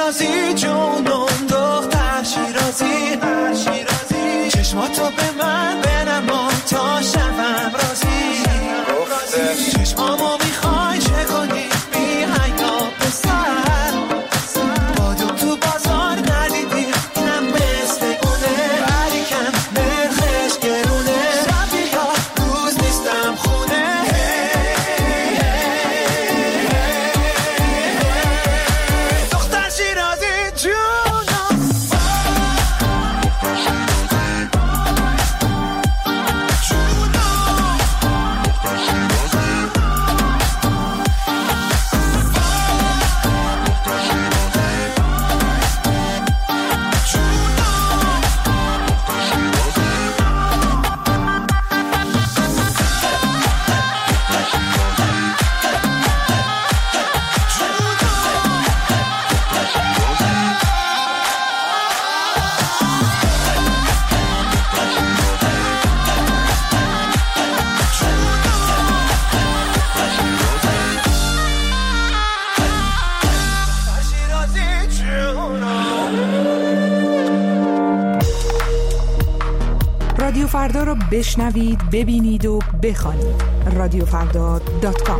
شیرازی جونم دختر شیرازی چشماتو به من بنما تا شبم رازی چشمامو میخوای چه کنی بی حیا پسر بادو تو بازار ندیدی اینم مثل اونه ولیکن نرخش گرونه شب بیاد روز نیستم خونه دختر شیرازی جونم رادیو فردا رو بشنوید، ببینید و بخوانید. radiofrda.com.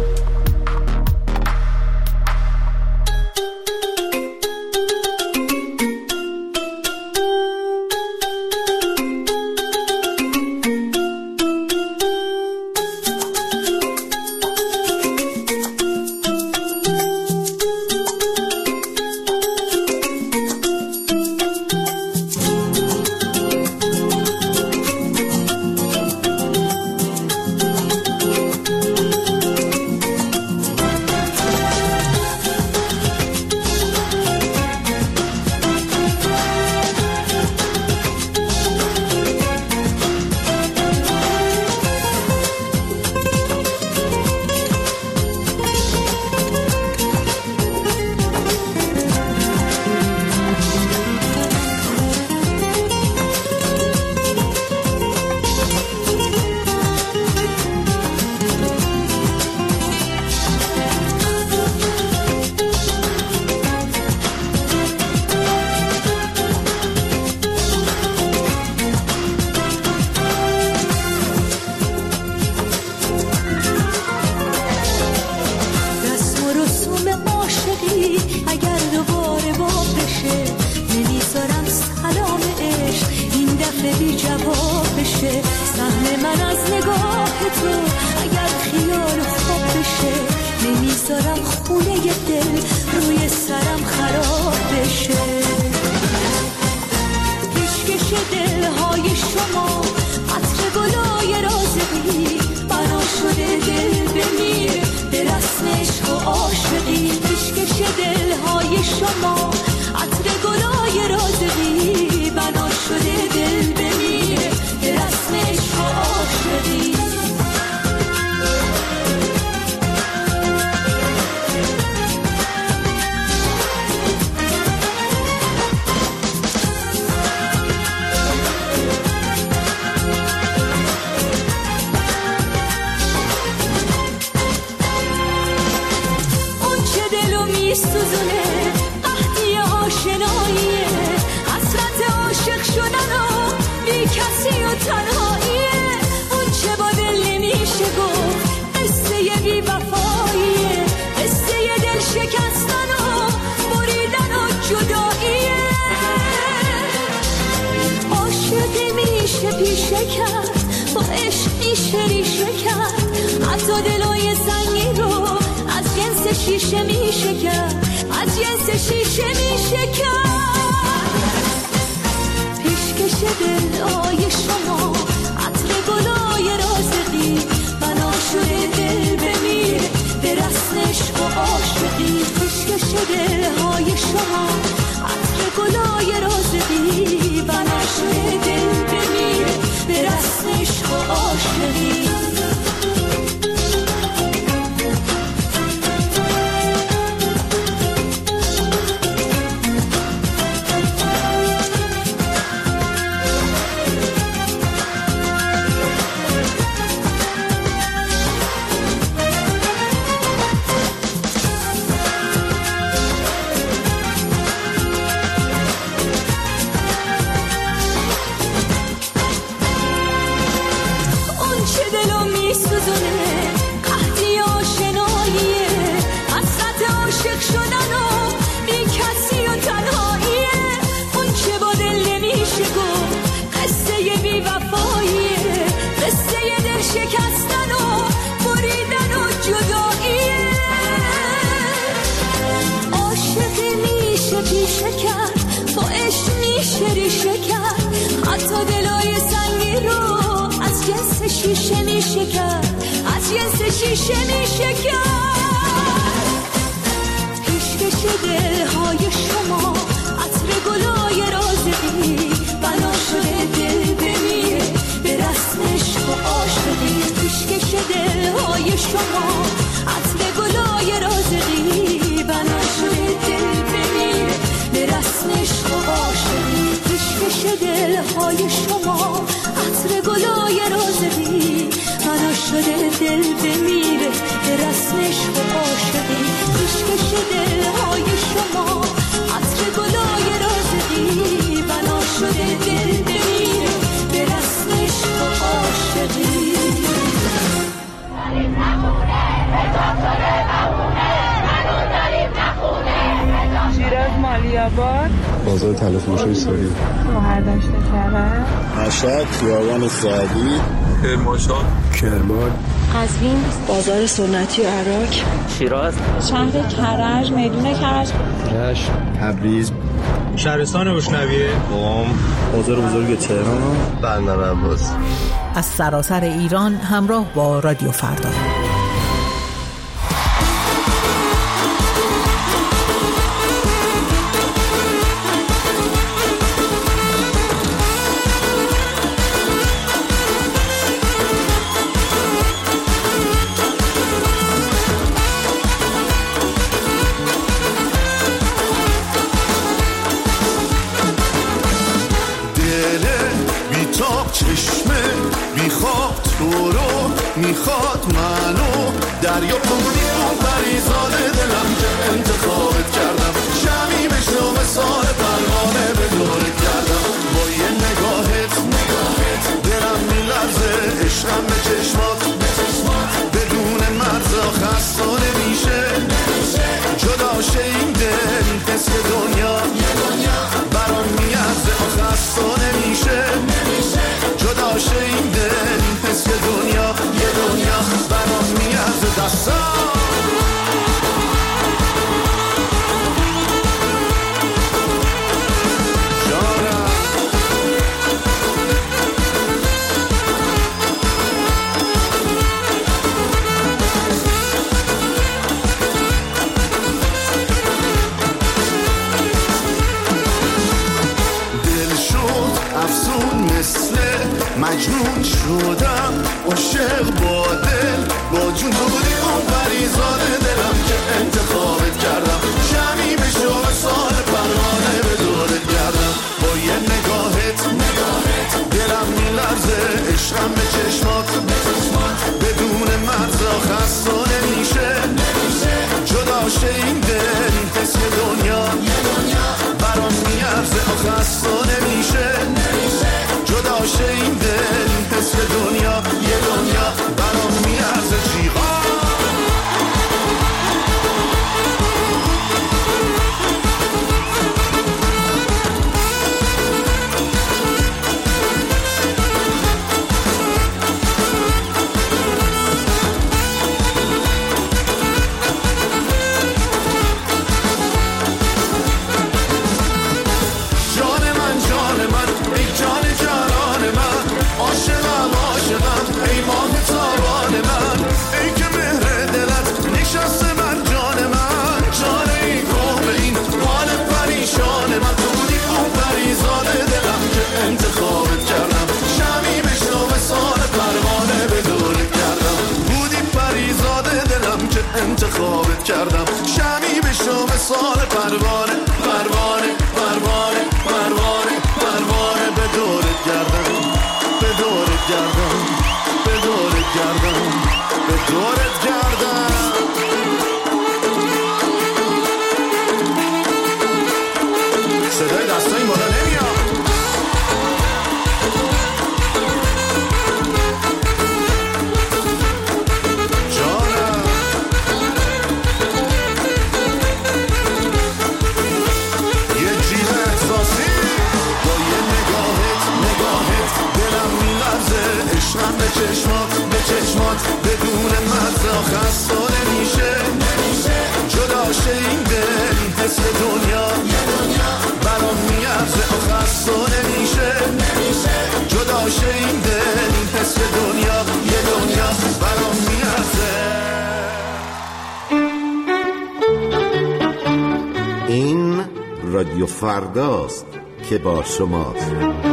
پیشه کرد با عشق میشه ریشه کرد حتی دلای سنگی رو از جنس شیشه میشه کرد از جنس شیشه میشه کرد پیشکش دلهای شما عطر گلای رازقی بنا شده دل بمیره به رسم عشق و عاشقی پیشکش دلهای شما عطر گلای رازقی بنا شده دل بمیره به رسم عشق و عاشقی پیشکش دلهای شما عطر گلای رازقی بنا شده دل بمیره به رسم عشق و عاشقی پیشکش دلهای شما عطر گلای رازقی بنا شده دل بمیره به رسم عشق و عاشقی شیراز مالی‌آباد بازار تلفروشی سوری مهردشت کرد مشهد خیابان سعدی کرمانشاه کرمان قزوین بازار سنتی و عراق شیراز شهر کرج میدون کرج رشت تبریز شهرستان بوشنویه قم بازار بزرگ تهران بندر عباس از سراسر ایران همراه با رادیو فردا. میخواد منو دریا کنی اون پریزاد دلم که انتخابت کردم شمی بشنو مثال پروانه به دورت کردم با یه نگاهت دلم میلرزه عشقم به چشمات بدون مرزا خسته نمیشه جدا شه این دل حس دنیا برام میارزه خسته نمیشه جدا شه این دل حس دنیا یه دنیا برام میارزه دستم مجنون شدم عاشق با دل با جون تو بودی اون پریزاد دلم که انتخابت کردم شمی بشو سال پروانه به دورت کردم با یه نگاهت دلم میلرزه عشقم به چشمات بدون مرزا خسته نمیشه جدا شه این دل حس دنیا برام میارزه خسته نمیشه جدا شه این دل حس دنیا یه دنیا برام میارزه جیغا انتخابت کردم شمی بشو مثال پروانه پروانه پروانه پروانه پروانه به دورت گردم به دورت گردم به دورت گردم به دورت گردم صدای دستای بالا نمیاد به چشمات بدون مرزا خسته نمیشه جدا شه این دل حس دنیا افسانه میشه جدا شه این دل، این حس دنیا یه دنیا برام میرسه. این رادیو فرداست که با شماست.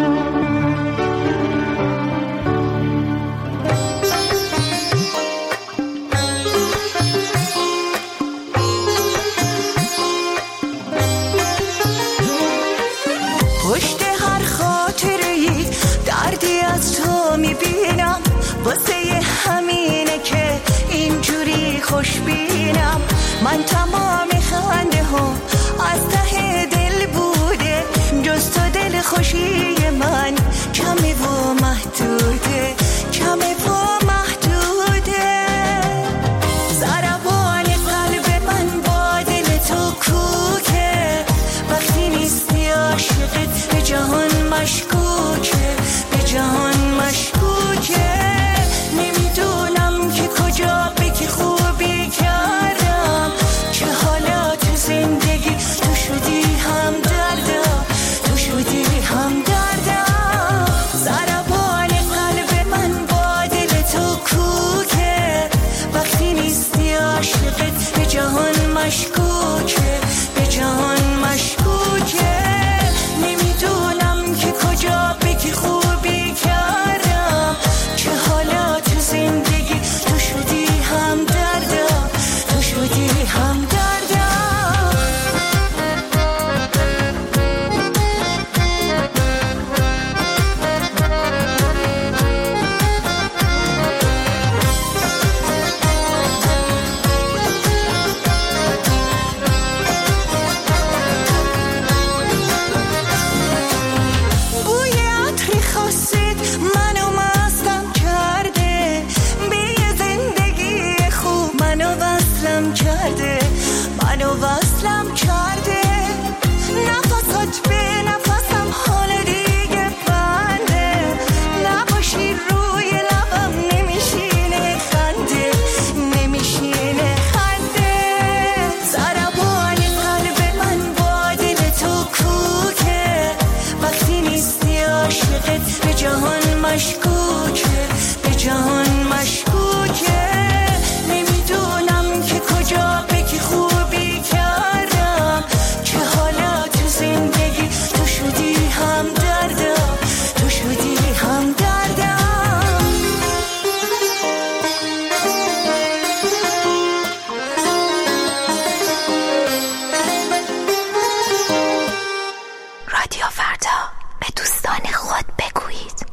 پشت هر خاطره‌ای دردی از تو میبینم، واسه همینه که اینجوری خوشبینم. من تمام خنده ها از ته دل بوده، جز تو دل خوشی من کمه و محدوده، کمه و محدوده. ضربان قلب من با دل تو کوکه، وقتی نیستی عاشقت به جهان مشکوکه، به جهان مشکوکه. نمیدونم که کجا به که خوبی کردم، که حالا تو زندگی تو شدی هم دردم، تو شدی هم دردم. ضربان قلب من با دل تو کوکه، وقتی نیستی عاشقت به جهان مشکوکه، به جهان مشکوکه. نمیدونم که کجا به که خوبی کردم، که حالا تو زندگی تو شدی هم دردم، تو شدی هم دردم. بوی عطر خاصت منو مستم کرده، به یه زندگی خوب منو وصلم کرده، منو وصلم کرده. نفسات به نفسم حال دیگه بنده، نباشی روی لبم نمیشینه خنده، نمیشینه خنده. ضربان قلب من با دل تو کوکه، وقتی نیستی عاشقت به جهان مشکوکه، به جهان مشکوکه. نمیدونم که کجا به که خوبی کردم، که حالا تو زندگی تو شدی هم دردم، تو شدی هم دردم. رادیو فردا، به دوستان خود بگویید.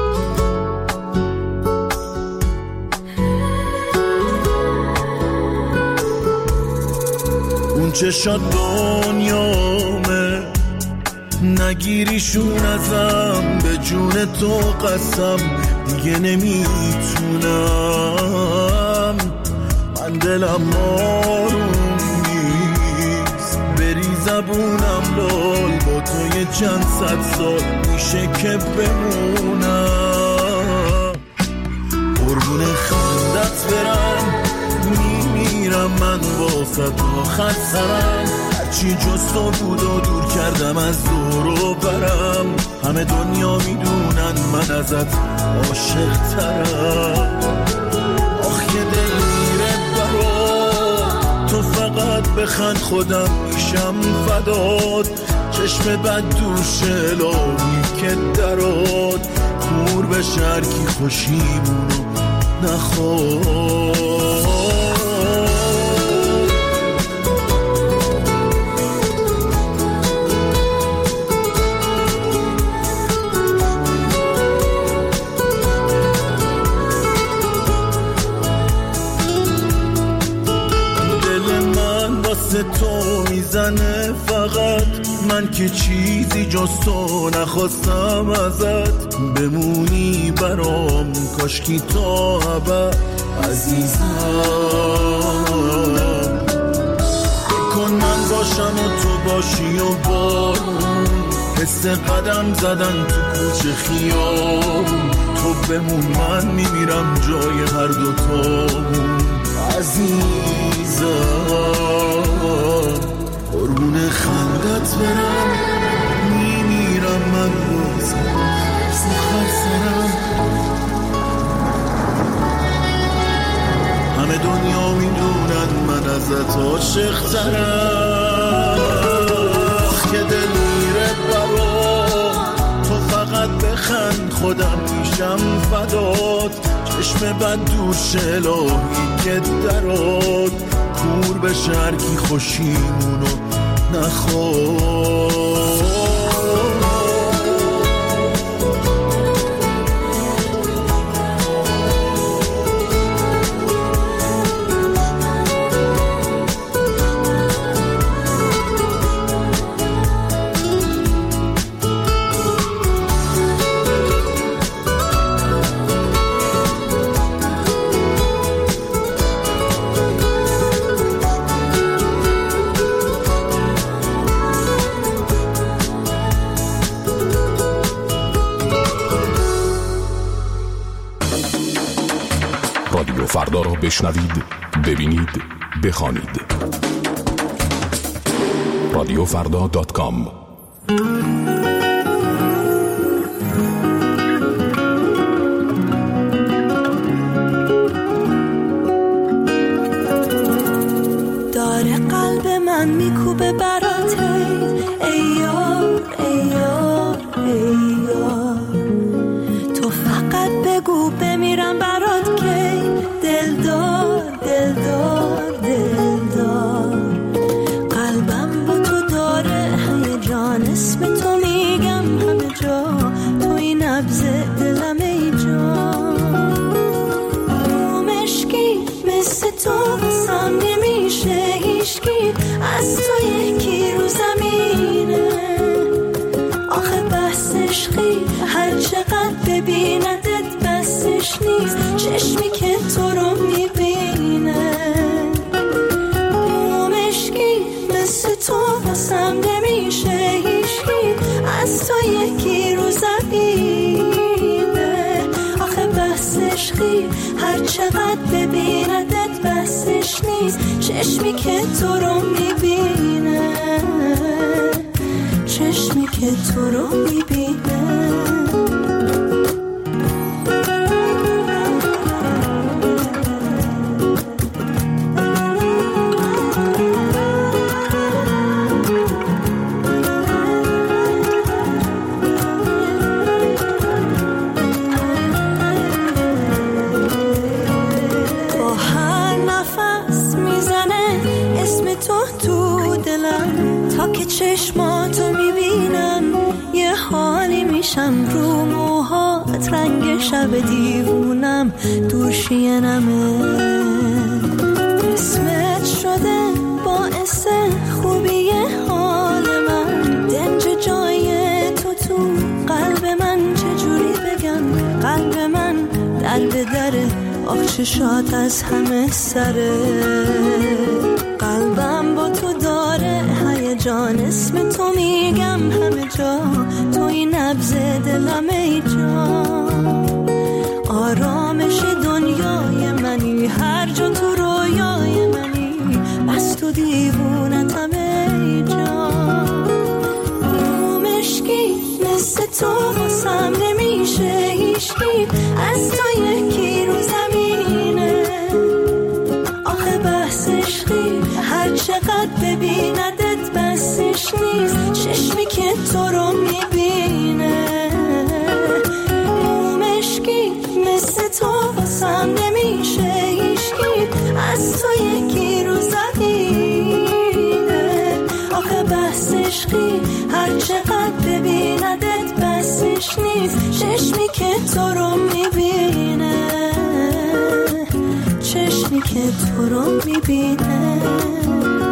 اون چشات دنیامه، نگیریشون ازم، به جون تو قسم دیگه نمیتونم. من دلم آروم نیست، بری زبونم لال، با تو یه چند صد سال میشه که بمونم. قربون خندت برم، میمیرم من واسه تو خسرم. هرچی جز تو بود و دور کردم از دور و برم، همه دنیا میدونن من ازت عاشق ترم. آخ یه دل میره برات، تو فقط بخند خودم میشم فدات. چشم بد دوشه لامی که درات، کور به شرکی خوشیمونو نخواد. تو میزنه فقط، من که چیزی جز تو نخواستم ازت. بمونی برام کاشکی تا ابد عزیزم. بکن من باشم و تو باشی و بارون، حس قدم زدن تو کوچه خیابون. تو بمون من میمیرم جای هر دوتامون عزیزم. قربون خندت برم، میمیرم من واسه تو عاشق‌ترم که دل میره برات تو فقط بخند خودم میشم فدات چشم بد دوش الهی که درات کور به شرکی خوشیمونو نخواد رادیو فردا را بشنوید، ببینید، بخوانید. radiofrda.com. داره قلب من میکوبه برات ای یار ای یار ای یار تو فقط بگو بمیرم برات که دلدار دلدار دلدار قلبم با تو داره هیجان اسم تو میگم همه جا تو این نبض دلم ای جان مشکی مثل تو واسم نمیشه هیچکی از تو یکی رو زمینه آخه بس عشقی هر چقدر ببیندت بسش نیست چشمی که تو رو میبینه مشکی مثل تو واسم نمیشه هیچکی از تو یکی رو زمینه آخه بس عشقی هر چقدر ببیندت بسش نیست چشمی که تو رو میبینه چشمی که تو رو میبینه چشماتو میبینم یه حالی میشم رو موهات رنگ شب دیوونم دوشینمه اسمت شده باعث خوبی حال من دنج جای تو قلب من چجوری بگم قلب من در به دره آخششات از همه سره قلبم با تو داره جان اسم تو میگم همه جا تو این نبض دلم ای جان آرامش دنیای منی هر جا تو رویای منی بس تو دیوونتم ای جان مشکی مثل تو واسم نمیشه هیچکی از تو یکی رو زمینه آخه بحث عشقی هر چقدر ببیندت بسش نیست چشمی که تو رو میبینه مشکی مثل تو واسم نمیشه هیچکی از تو یکی رو زمینه آخه بحث عشقی هر چقدر ببیندت بسش نیست چشمی که تو رو میبینه چشمی که تو رو میبینه